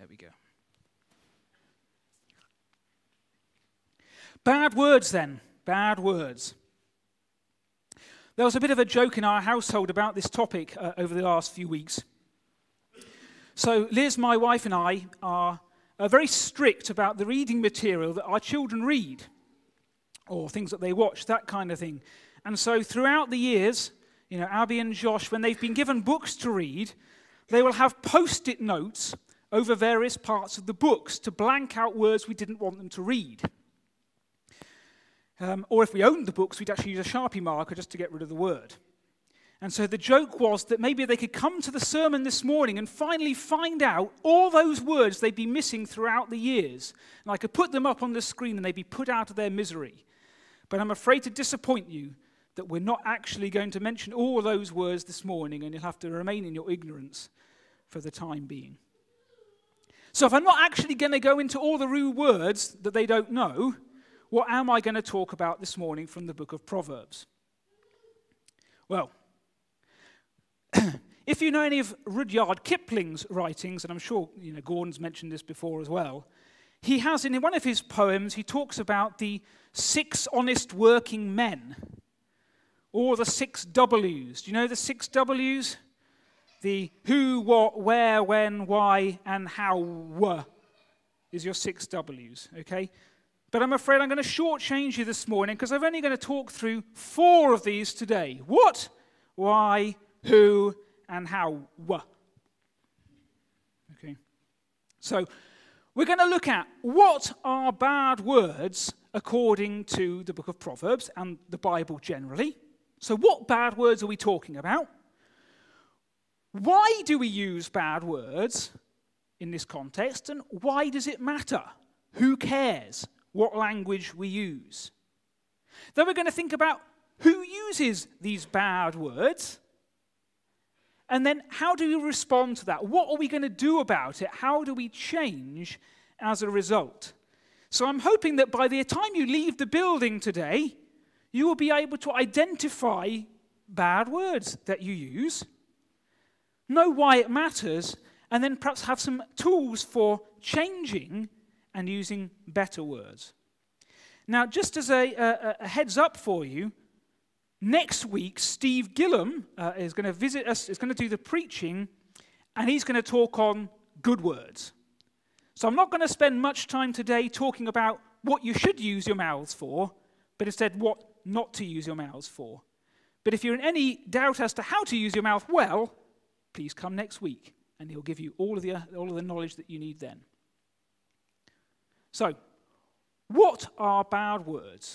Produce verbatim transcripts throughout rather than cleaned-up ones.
There we go. Bad words then. Bad words. There was a bit of a joke in our household about this topic uh, over the last few weeks. So Liz, my wife, and I are uh, very strict about the reading material that our children read, or things that they watch, that kind of thing. And so throughout the years, you know, Abby and Josh, when they've been given books to read, they will have post-it notes over various parts of the books to blank out words we didn't want them to read. Um, or if we owned the books, we'd actually use a Sharpie marker just to get rid of the word. And so the joke was that maybe they could come to the sermon this morning and finally find out all those words they'd be missing throughout the years. And I could put them up on the screen and they'd be put out of their misery. But I'm afraid to disappoint you that we're not actually going to mention all those words this morning, and you'll have to remain in your ignorance for the time being. So if I'm not actually going to go into all the rude words that they don't know, what am I going to talk about this morning from the book of Proverbs? Well, if you know any of Rudyard Kipling's writings, and I'm sure you know Gordon's mentioned this before as well, he has in one of his poems, he talks about the six honest working men, or the six W's. Do you know the six W's? The who, what, where, when, why, and how is your six W's, okay? But I'm afraid I'm going to shortchange you this morning because I'm only going to talk through four of these today. What, why, who, and how. Okay. So we're going to look at what are bad words according to the book of Proverbs and the Bible generally. So what bad words are we talking about? Why do we use bad words in this context, and why does it matter? Who cares what language we use? Then we're going to think about who uses these bad words, and then how do we respond to that? What are we going to do about it? How do we change as a result? So I'm hoping that by the time you leave the building today, you will be able to identify bad words that you use, know why it matters, and then perhaps have some tools for changing and using better words. Now, just as a, a, a heads up for you, next week, Steve Gillum uh, is going to visit us, is going to do the preaching, and he's going to talk on good words. So I'm not going to spend much time today talking about what you should use your mouths for, but instead what not to use your mouths for. But if you're in any doubt as to how to use your mouth well, please come next week, and he'll give you all of the, all of the knowledge that you need then. So, what are bad words?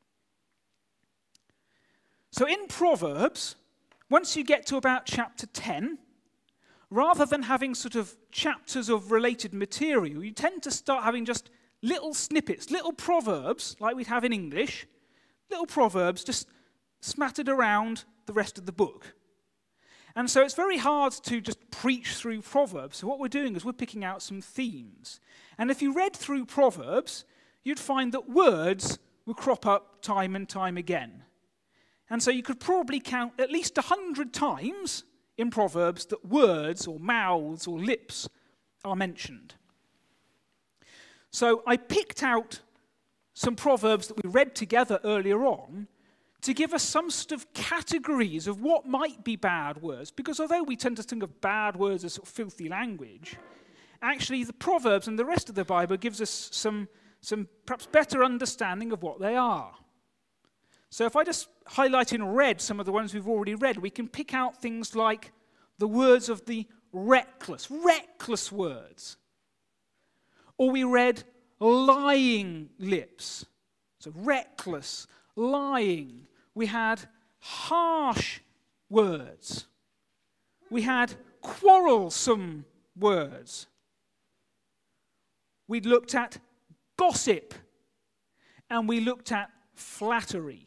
So in Proverbs, once you get to about chapter ten, rather than having sort of chapters of related material, you tend to start having just little snippets, little proverbs, like we'd have in English, little proverbs just smattered around the rest of the book. And so it's very hard to just preach through Proverbs. So what we're doing is we're picking out some themes. And if you read through Proverbs, you'd find that words will crop up time and time again. And so you could probably count at least a hundred times in Proverbs that words or mouths or lips are mentioned. So I picked out some Proverbs that we read together earlier on to give us some sort of categories of what might be bad words. Because although we tend to think of bad words as sort of filthy language, actually the Proverbs and the rest of the Bible gives us some, some perhaps better understanding of what they are. So if I just highlight in red some of the ones we've already read, we can pick out things like the words of the reckless, reckless words. Or we read lying lips. So reckless, lying. We had harsh words. We had quarrelsome words. We looked at gossip. And we looked at flattery.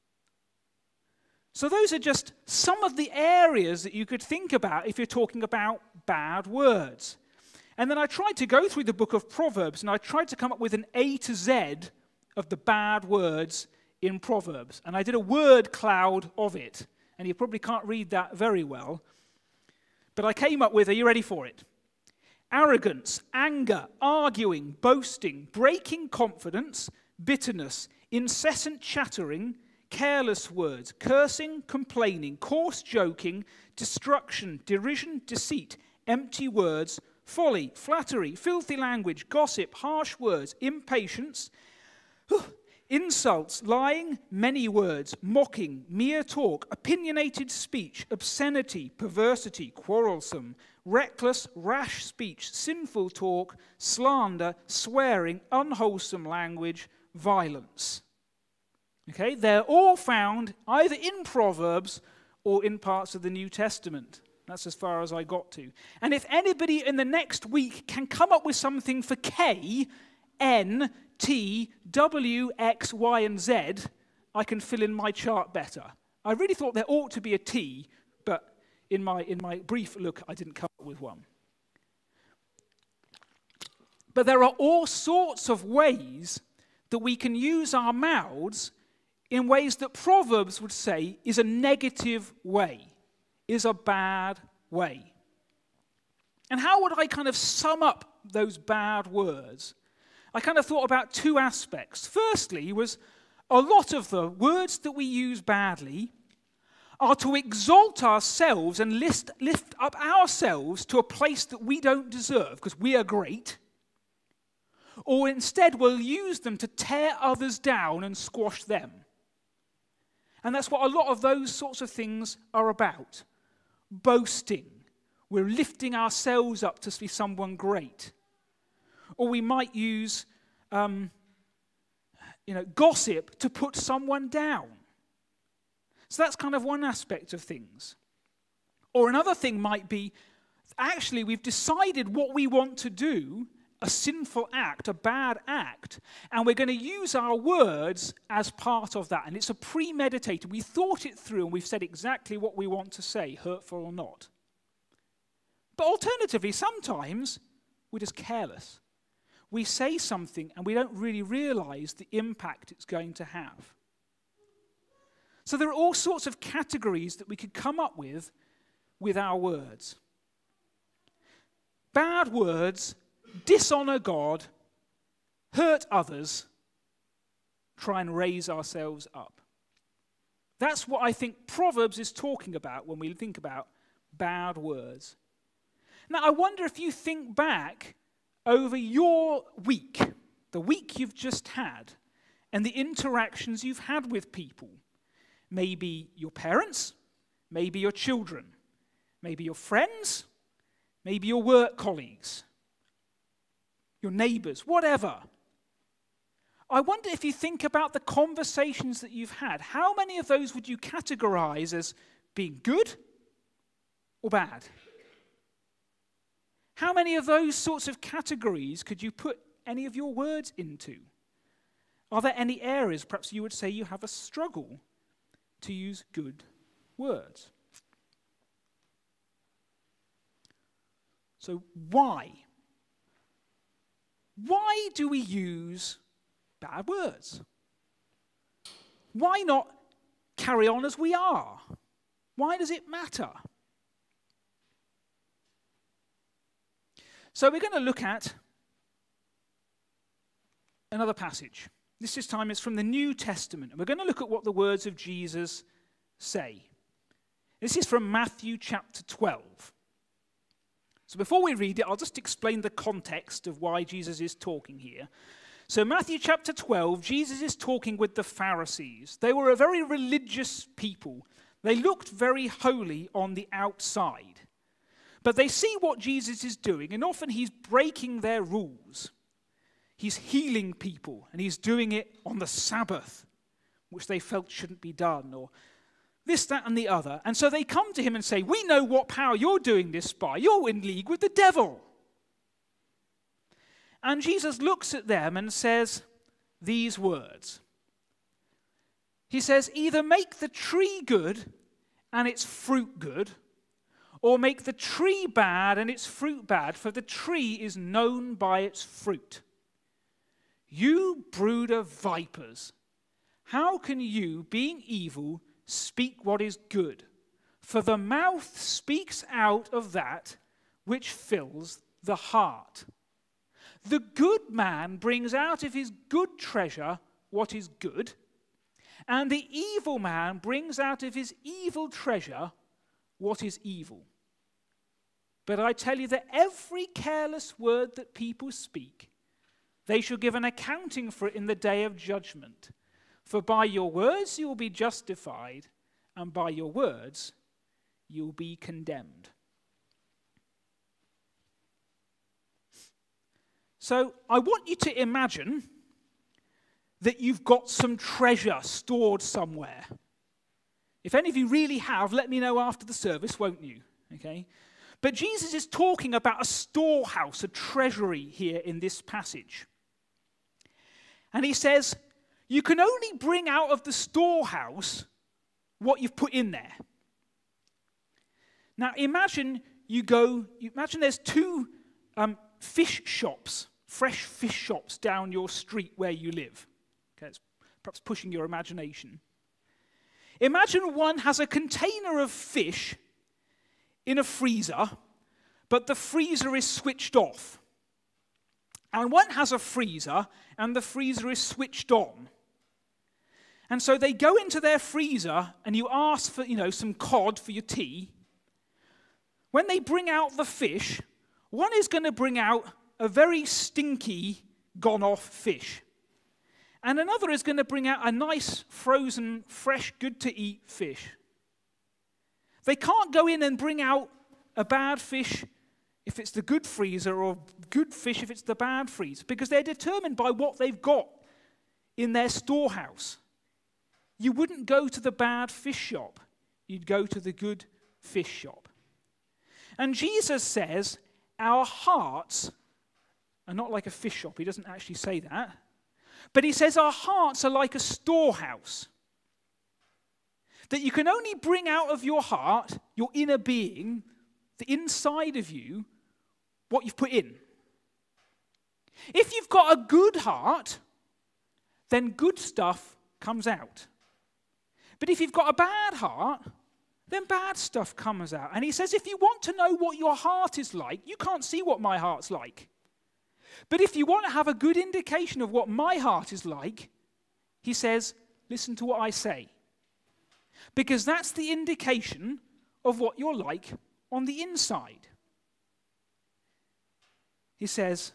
So those are just some of the areas that you could think about if you're talking about bad words. And then I tried to go through the book of Proverbs, and I tried to come up with an A to Z of the bad words in Proverbs. And I did a word cloud of it. And you probably can't read that very well. But I came up with, are you ready for it? arrogance, anger, arguing, boasting, breaking confidence, bitterness, incessant chattering, careless words, cursing, complaining, coarse joking, destruction, derision, deceit, empty words, folly, flattery, filthy language, gossip, harsh words, impatience, insults, lying, many words, mocking, mere talk, opinionated speech, obscenity, perversity, quarrelsome, reckless, rash speech, sinful talk, slander, swearing, unwholesome language, violence. Okay, they're all found either in Proverbs or in parts of the New Testament. That's as far as I got to. And if anybody in the next week can come up with something for K, N, T, W, X, Y, and Z, I can fill in my chart better. I really thought there ought to be a T, but in my, in my brief look, I didn't come up with one. But there are all sorts of ways that we can use our mouths in ways that Proverbs would say is a negative way, is a bad way. And how would I kind of sum up those bad words? I kind of thought about two aspects. Firstly was a lot of the words that we use badly are to exalt ourselves and lift, lift up ourselves to a place that we don't deserve because we are great. Or instead we'll use them to tear others down and squash them. And that's what a lot of those sorts of things are about. Boasting. We're lifting ourselves up to be someone great. Or we might use um, you know, gossip to put someone down. So that's kind of one aspect of things. Or another thing might be, actually we've decided what we want to do, a sinful act, a bad act, and we're going to use our words as part of that. And it's a premeditated. We thought it through and we've said exactly what we want to say, hurtful or not. But alternatively, sometimes we're just careless. We say something and we don't really realize the impact it's going to have. So there are all sorts of categories that we could come up with with our words. Bad words dishonor God, hurt others, try and raise ourselves up. That's what I think Proverbs is talking about when we think about bad words. Now, I wonder if you think back over your week, the week you've just had, and the interactions you've had with people. Maybe your parents, maybe your children, maybe your friends, maybe your work colleagues, your neighbors, whatever. I wonder if you think about the conversations that you've had, how many of those would you categorize as being good or bad? How many of those sorts of categories could you put any of your words into? Are there any areas perhaps you would say you have a struggle to use good words? So why? Why do we use bad words? Why not carry on as we are? Why does it matter? So we're going to look at another passage. This this time is from the New Testament. And we're going to look at what the words of Jesus say. This is from Matthew chapter twelve. So before we read it, I'll just explain the context of why Jesus is talking here. So Matthew chapter twelve, Jesus is talking with the Pharisees. They were a very religious people. They looked very holy on the outside. But they see what Jesus is doing, and often he's breaking their rules. He's healing people, and he's doing it on the Sabbath, which they felt shouldn't be done, or this, that, and the other. And so they come to him and say, we know what power you're doing this by. You're in league with the devil. And Jesus looks at them and says these words. He says, either make the tree good and its fruit good, or make the tree bad and its fruit bad, for the tree is known by its fruit. You brood of vipers, how can you, being evil, speak what is good? For the mouth speaks out of that which fills the heart. The good man brings out of his good treasure what is good, and the evil man brings out of his evil treasure what is evil. But I tell you that every careless word that people speak, they shall give an accounting for it in the day of judgment. For by your words you will be justified, and by your words you will be condemned. So I want you to imagine that you've got some treasure stored somewhere. If any of you really have, let me know after the service, won't you? Okay? But Jesus is talking about a storehouse, a treasury here in this passage. And he says, you can only bring out of the storehouse what you've put in there. Now imagine you go, imagine there's two um, fish shops, fresh fish shops down your street where you live. Okay, it's perhaps pushing your imagination. Imagine one has a container of fish in a freezer, but the freezer is switched off. And one has a freezer, and the freezer is switched on. And so they go into their freezer, and you ask for, you know, some cod for your tea. When they bring out the fish, one is going to bring out a very stinky, gone-off fish. And another is going to bring out a nice, frozen, fresh, good-to-eat fish. They can't go in and bring out a bad fish if it's the good freezer or good fish if it's the bad freezer, because they're determined by what they've got in their storehouse. You wouldn't go to the bad fish shop. You'd go to the good fish shop. And Jesus says our hearts are not like a fish shop. He doesn't actually say that. But he says our hearts are like a storehouse. That you can only bring out of your heart, your inner being, the inside of you, what you've put in. If you've got a good heart, then good stuff comes out. But if you've got a bad heart, then bad stuff comes out. And he says, if you want to know what your heart is like, you can't see what my heart's like. But if you want to have a good indication of what my heart is like, he says, listen to what I say. Because that's the indication of what you're like on the inside. He says,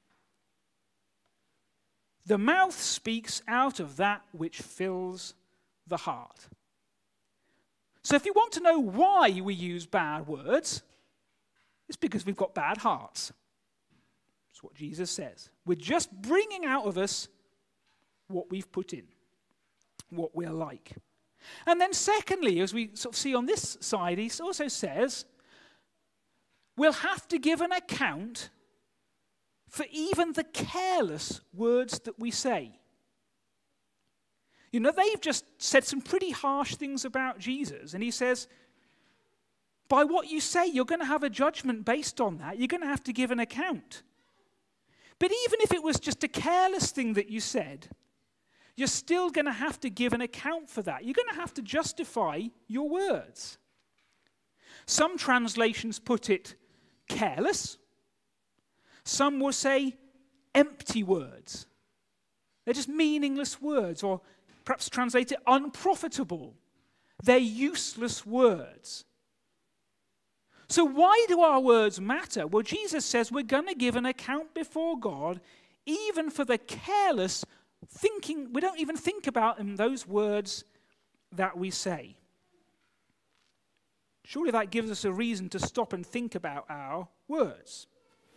the mouth speaks out of that which fills the heart. So if you want to know why we use bad words, it's because we've got bad hearts. That's what Jesus says. We're just bringing out of us what we've put in, what we're like. And then secondly, as we sort of see on this side, he also says, we'll have to give an account for even the careless words that we say. You know, they've just said some pretty harsh things about Jesus, and he says, by what you say, you're going to have a judgment based on that. You're going to have to give an account. But even if it was just a careless thing that you said, you're still going to have to give an account for that. You're going to have to justify your words. Some translations put it careless. Some will say empty words. They're just meaningless words, or perhaps translated unprofitable. They're useless words. So why do our words matter? Well, Jesus says we're going to give an account before God, even for the careless thinking. We don't even think about in those words that we say. Surely that gives us a reason to stop and think about our words.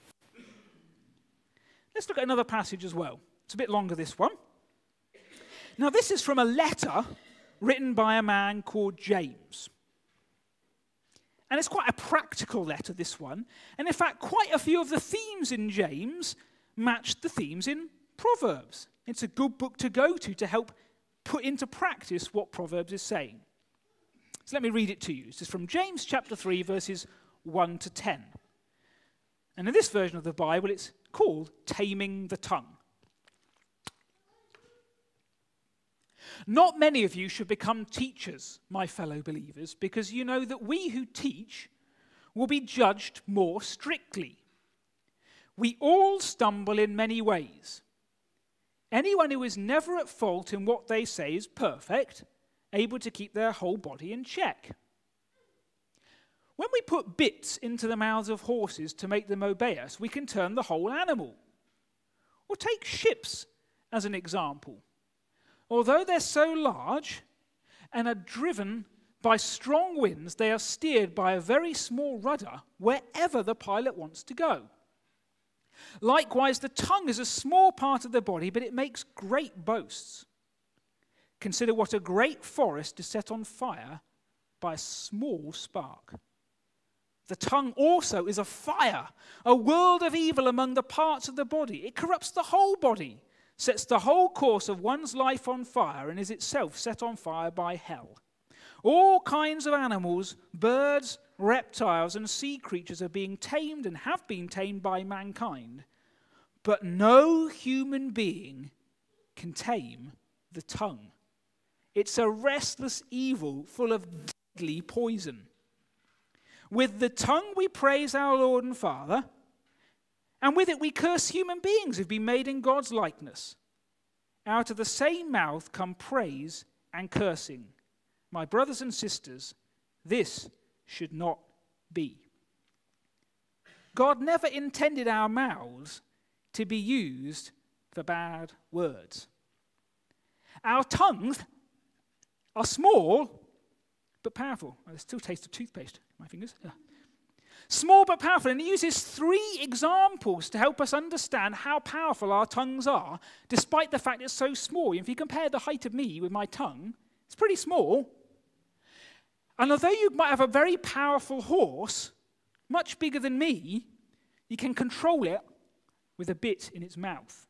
Let's look at another passage as well. It's a bit longer, this one. Now, this is from a letter written by a man called James. And it's quite a practical letter, this one. And in fact, quite a few of the themes in James match the themes in Proverbs. It's a good book to go to to help put into practice what Proverbs is saying. So let me read it to you. This is from James chapter three, verses one to ten. And in this version of the Bible, it's called Taming the Tongue. Not many of you should become teachers, my fellow believers, because you know that we who teach will be judged more strictly. We all stumble in many ways. Anyone who is never at fault in what they say is perfect, able to keep their whole body in check. When we put bits into the mouths of horses to make them obey us, we can turn the whole animal. Or take ships as an example. Although they're so large and are driven by strong winds, they are steered by a very small rudder wherever the pilot wants to go. Likewise, the tongue is a small part of the body, but it makes great boasts. Consider what a great forest is set on fire by a small spark. The tongue also is a fire, a world of evil among the parts of the body. It corrupts the whole body, sets the whole course of one's life on fire, and is itself set on fire by hell. All kinds of animals, birds, reptiles, and sea creatures are being tamed and have been tamed by mankind, but no human being can tame the tongue. It's a restless evil full of deadly poison. With the tongue we praise our Lord and Father, and with it we curse human beings who've been made in God's likeness. Out of the same mouth come praise and cursing. My brothers and sisters, this should not be. God never intended our mouths to be used for bad words. Our tongues are small but powerful. I still taste the toothpaste in my fingers. Yeah. Small but powerful. And he uses three examples to help us understand how powerful our tongues are, despite the fact it's so small. If you compare the height of me with my tongue, it's pretty small. And although you might have a very powerful horse, much bigger than me, you can control it with a bit in its mouth.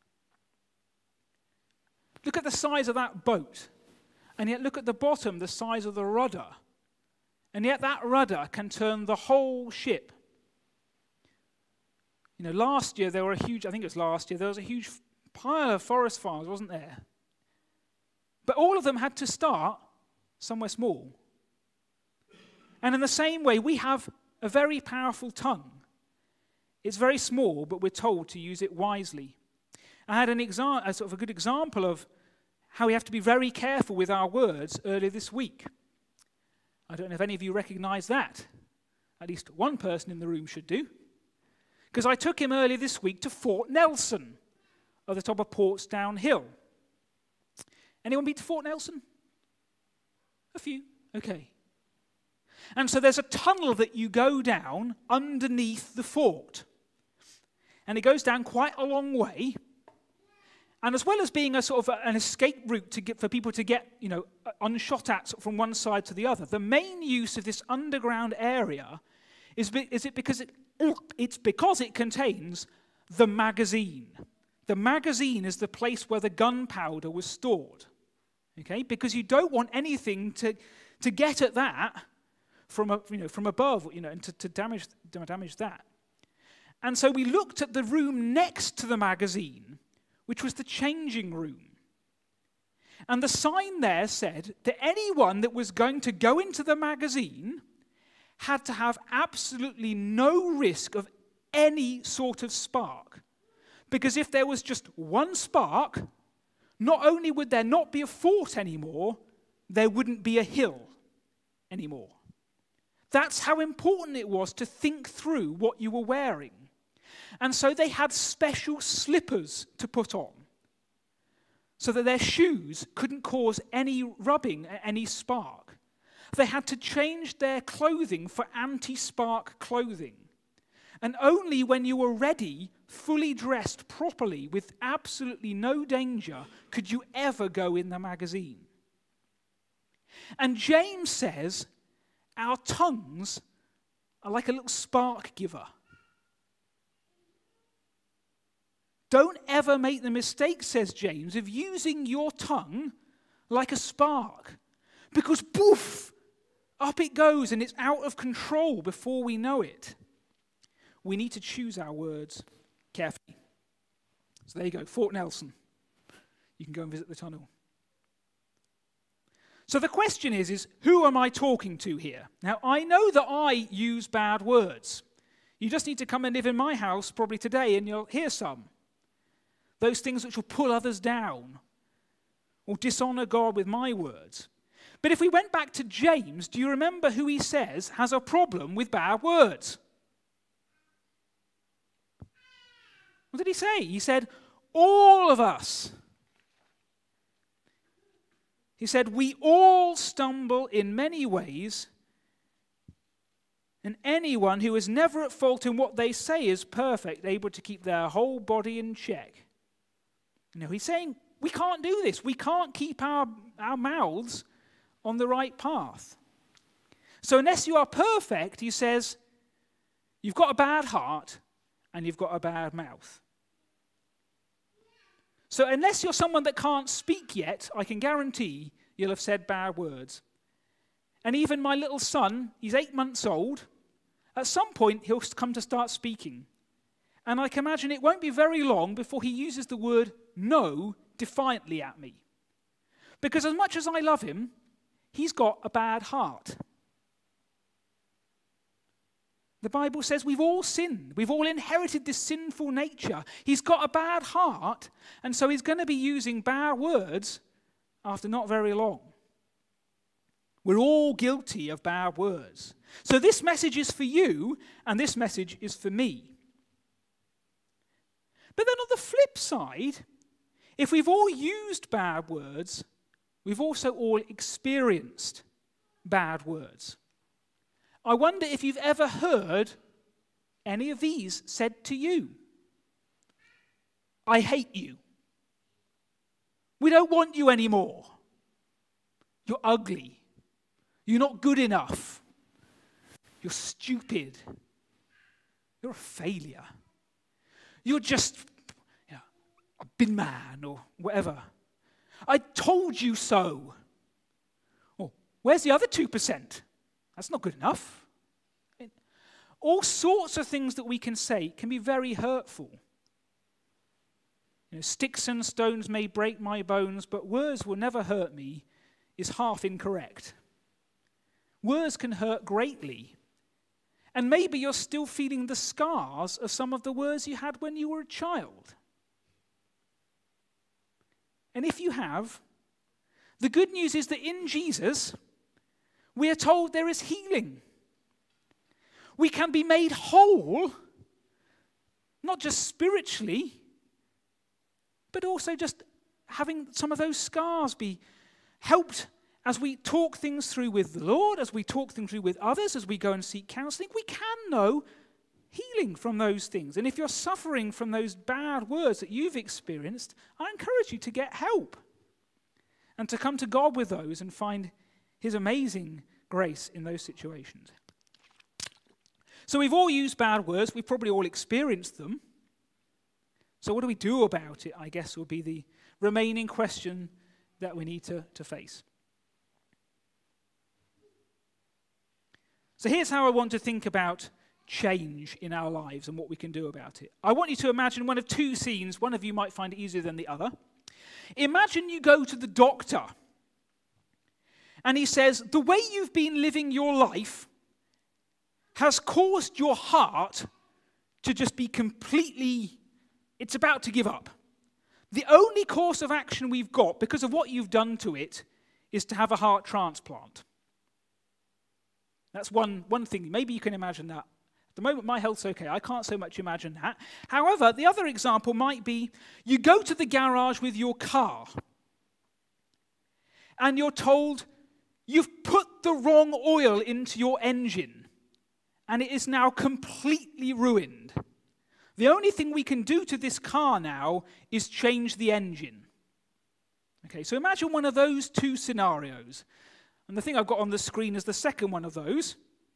Look at the size of that boat. And yet look at the bottom, the size of the rudder. And yet that rudder can turn the whole ship. You know, last year there were a huge, I think it was last year, there was a huge pile of forest fires, wasn't there? But all of them had to start somewhere small. And in the same way, we have a very powerful tongue. It's very small, but we're told to use it wisely. I had an exa- a sort of a good example of how we have to be very careful with our words earlier this week. I don't know if any of you recognize that. At least one person in the room should do. Because I took him earlier this week to Fort Nelson, at the top of Portsdown Hill. Anyone been to Fort Nelson? A few? Okay. And so there's a tunnel that you go down underneath the fort. And it goes down quite a long way. And as well as being a sort of an escape route to get, for people to get, you know, unshot at from one side to the other, the main use of this underground area is, be, is it because it, it's because it contains the magazine. The magazine is the place where the gunpowder was stored. Okay, because you don't want anything to to get at that from a, you know from above, you know, and to, to damage to damage that. And so we looked at the room next to the magazine, which was the changing room. And the sign there said that anyone that was going to go into the magazine had to have absolutely no risk of any sort of spark. Because if there was just one spark, not only would there not be a fort anymore, there wouldn't be a hill anymore. That's how important it was to think through what you were wearing. And so they had special slippers to put on so that their shoes couldn't cause any rubbing, any spark. They had to change their clothing for anti-spark clothing. And only when you were ready, fully dressed properly, with absolutely no danger, could you ever go in the magazine. And James says, our tongues are like a little spark giver. Don't ever make the mistake, says James, of using your tongue like a spark. Because poof, up it goes and it's out of control before we know it. We need to choose our words carefully. So there you go, Fort Nelson. You can go and visit the tunnel. So the question is, is who am I talking to here? Now, I know that I use bad words. You just need to come and live in my house probably today and you'll hear some. Those things which will pull others down or dishonor God with my words. But if we went back to James, do you remember who he says has a problem with bad words? What did he say? He said, all of us. He said, we all stumble in many ways, and anyone who is never at fault in what they say is perfect, able to keep their whole body in check. You know, he's saying, we can't do this. We can't keep our, our mouths on the right path. So unless you are perfect, he says, you've got a bad heart and you've got a bad mouth. So unless you're someone that can't speak yet, I can guarantee you'll have said bad words. And even my little son, he's eight months old, at some point he'll come to start speaking. And I can imagine it won't be very long before he uses the word no defiantly at me. Because as much as I love him, he's got a bad heart. The Bible says we've all sinned. We've all inherited this sinful nature. He's got a bad heart, and so he's going to be using bad words after not very long. We're all guilty of bad words. So this message is for you, and this message is for me. But then on the flip side, if we've all used bad words, we've also all experienced bad words. I wonder if you've ever heard any of these said to you. I hate you. We don't want you anymore. You're ugly. You're not good enough. You're stupid. You're a failure. You're just you know, a bin man or whatever. I told you so. Oh, where's the other two percent? That's not good enough. All sorts of things that we can say can be very hurtful. You know, sticks and stones may break my bones, but words will never hurt me is half incorrect. Words can hurt greatly. And maybe you're still feeling the scars of some of the words you had when you were a child. And if you have, the good news is that in Jesus, we are told there is healing. We can be made whole, not just spiritually, but also just having some of those scars be helped as we talk things through with the Lord, as we talk things through with others, as we go and seek counseling. We can know healing from those things. And if you're suffering from those bad words that you've experienced, I encourage you to get help and to come to God with those and find his amazing grace in those situations. So we've all used bad words. We've probably all experienced them. So what do we do about it, I guess, will be the remaining question that we need to, to face. So here's how I want to think about change in our lives and what we can do about it. I want you to imagine one of two scenes. One of you might find it easier than the other. Imagine you go to the doctor and he says, the way you've been living your life has caused your heart to just be completely, it's about to give up. The only course of action we've got, because of what you've done to it, is to have a heart transplant. That's one, one thing. Maybe you can imagine that. At the moment, my health's okay. I can't so much imagine that. However, the other example might be you go to the garage with your car and you're told you've put the wrong oil into your engine and it is now completely ruined. The only thing we can do to this car now is change the engine. Okay, so imagine one of those two scenarios. And the thing I've got on the screen is the second one of those.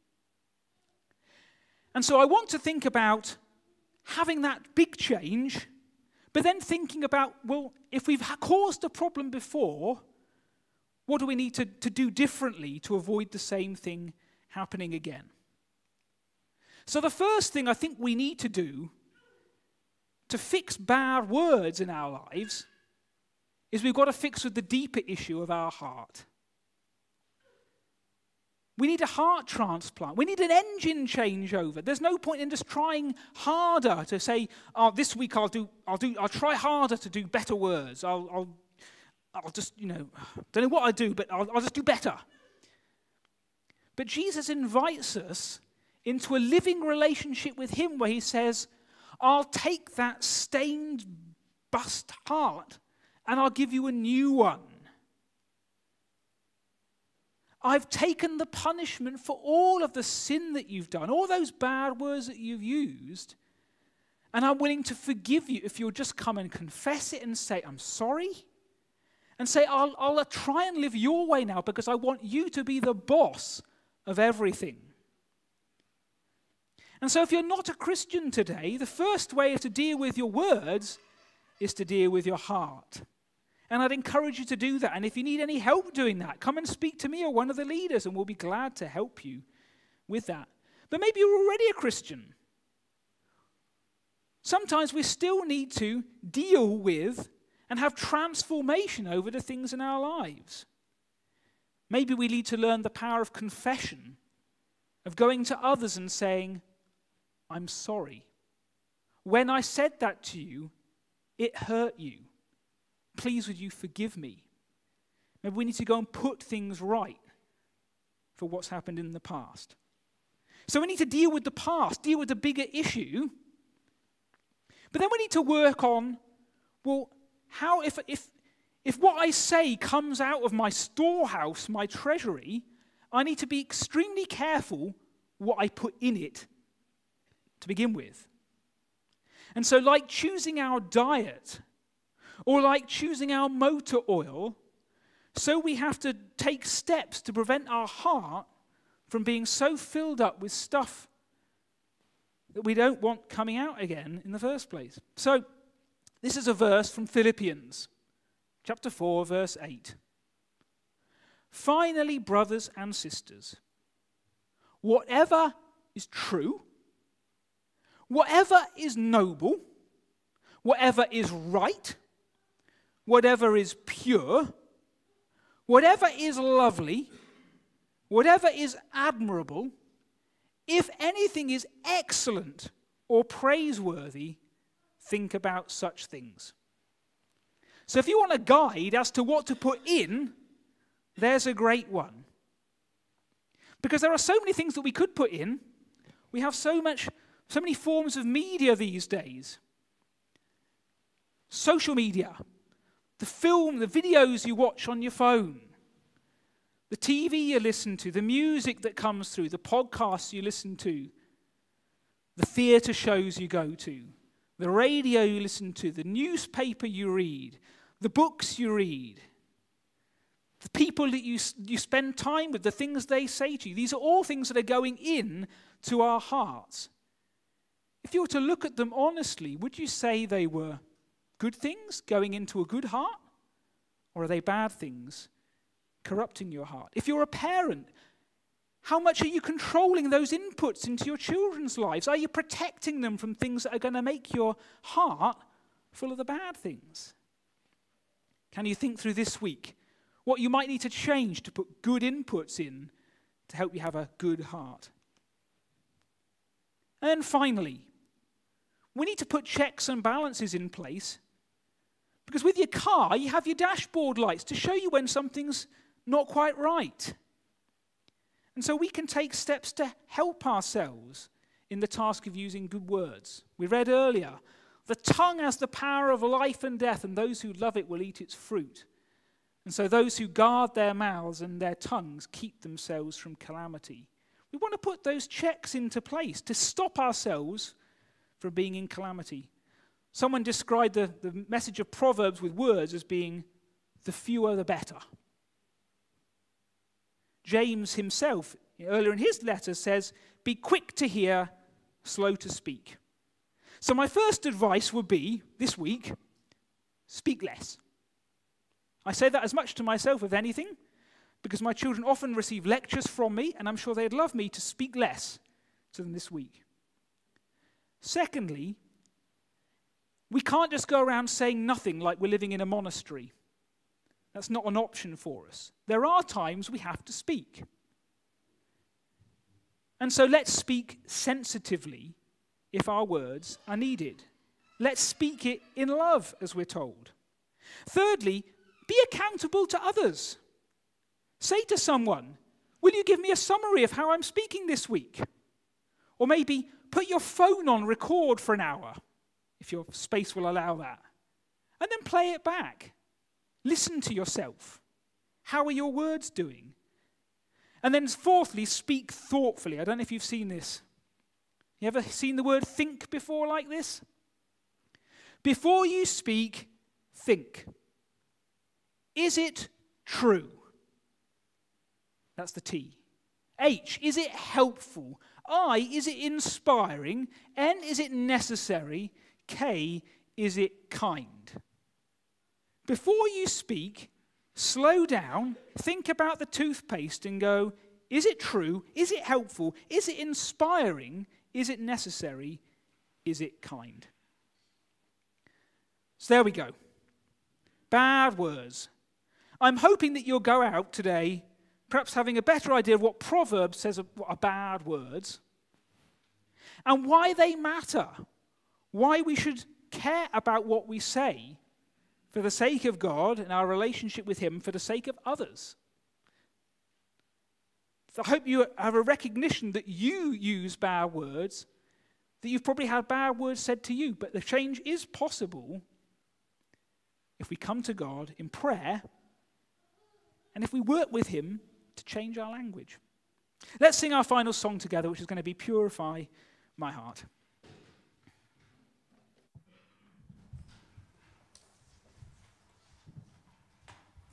And so I want to think about having that big change, but then thinking about, well, if we've caused a problem before, what do we need to, to do differently to avoid the same thing happening again? So the first thing I think we need to do to fix bad words in our lives is we've got to fix with the deeper issue of our heart. We need a heart transplant. We need an engine changeover. There's no point in just trying harder to say, "Oh, this week I'll do, I'll do, I'll try harder to do better words. I'll, I'll, I'll just, you know, don't know what I do, but I'll, I'll just do better." But Jesus invites us into a living relationship with him where he says, "I'll take that stained, bust heart and I'll give you a new one. I've taken the punishment for all of the sin that you've done, all those bad words that you've used, and I'm willing to forgive you if you'll just come and confess it and say, 'I'm sorry,' and say, I'll, I'll try and live your way now because I want you to be the boss of everything." And so if you're not a Christian today, the first way to deal with your words is to deal with your heart. And I'd encourage you to do that. And if you need any help doing that, come and speak to me or one of the leaders, and we'll be glad to help you with that. But maybe you're already a Christian. Sometimes we still need to deal with and have transformation over the things in our lives. Maybe we need to learn the power of confession, of going to others and saying, "I'm sorry. When I said that to you, it hurt you. Please would you forgive me?" Maybe we need to go and put things right for what's happened in the past. So we need to deal with the past, deal with the bigger issue. But then we need to work on, well, how if if if what I say comes out of my storehouse, my treasury, I need to be extremely careful what I put in it to begin with. And so like choosing our diet, or like choosing our motor oil, so we have to take steps to prevent our heart from being so filled up with stuff that we don't want coming out again in the first place. So this is a verse from Philippians, chapter four, verse eight. "Finally, brothers and sisters, whatever is true, whatever is noble, whatever is right, whatever is pure, whatever is lovely, whatever is admirable, if anything is excellent or praiseworthy, think about such things." So if you want a guide as to what to put in, there's a great one. Because there are so many things that we could put in. We have so much, so many forms of media these days. Social media, the film, the videos you watch on your phone, the T V you listen to, the music that comes through, the podcasts you listen to, the theatre shows you go to, the radio you listen to, the newspaper you read, the books you read, the people that you, you spend time with, the things they say to you. These are all things that are going in to our hearts. If you were to look at them honestly, would you say they were good things going into a good heart? Or are they bad things corrupting your heart? If you're a parent, how much are you controlling those inputs into your children's lives? Are you protecting them from things that are going to make your heart full of the bad things? Can you think through this week what you might need to change to put good inputs in to help you have a good heart? And then finally, we need to put checks and balances in place, because with your car, you have your dashboard lights to show you when something's not quite right. And so we can take steps to help ourselves in the task of using good words. We read earlier, the tongue has the power of life and death, and those who love it will eat its fruit. And so those who guard their mouths and their tongues keep themselves from calamity. We want to put those checks into place to stop ourselves from being in calamity. Someone described the, the message of Proverbs with words as being, the fewer the better. James himself, earlier in his letter, says, be quick to hear, slow to speak. So my first advice would be, this week, speak less. I say that as much to myself as anything, because my children often receive lectures from me, and I'm sure they'd love me to speak less to them this week. Secondly, we can't just go around saying nothing like we're living in a monastery. That's not an option for us. There are times we have to speak. And so let's speak sensitively if our words are needed. Let's speak it in love, as we're told. Thirdly, be accountable to others. Say to someone, will you give me a summary of how I'm speaking this week? Or maybe put your phone on record for an hour, if your space will allow that. And then play it back. Listen to yourself. How are your words doing? And then fourthly, speak thoughtfully. I don't know if you've seen this. You ever seen the word think before like this? Before you speak, think. Is it true? That's the T. H, is it helpful? I, is it inspiring? N, is it necessary? K, is it kind? Before you speak, slow down, think about the toothpaste and go, is it true? Is it helpful? Is it inspiring? Is it necessary? Is it kind? So there we go. Bad words. I'm hoping that you'll go out today perhaps having a better idea of what Proverbs says are bad words and why they matter, why we should care about what we say for the sake of God and our relationship with him, for the sake of others. So I hope you have a recognition that you use bad words, that you've probably had bad words said to you, but the change is possible if we come to God in prayer and if we work with him to change our language. Let's sing our final song together, which is going to be Purify My Heart.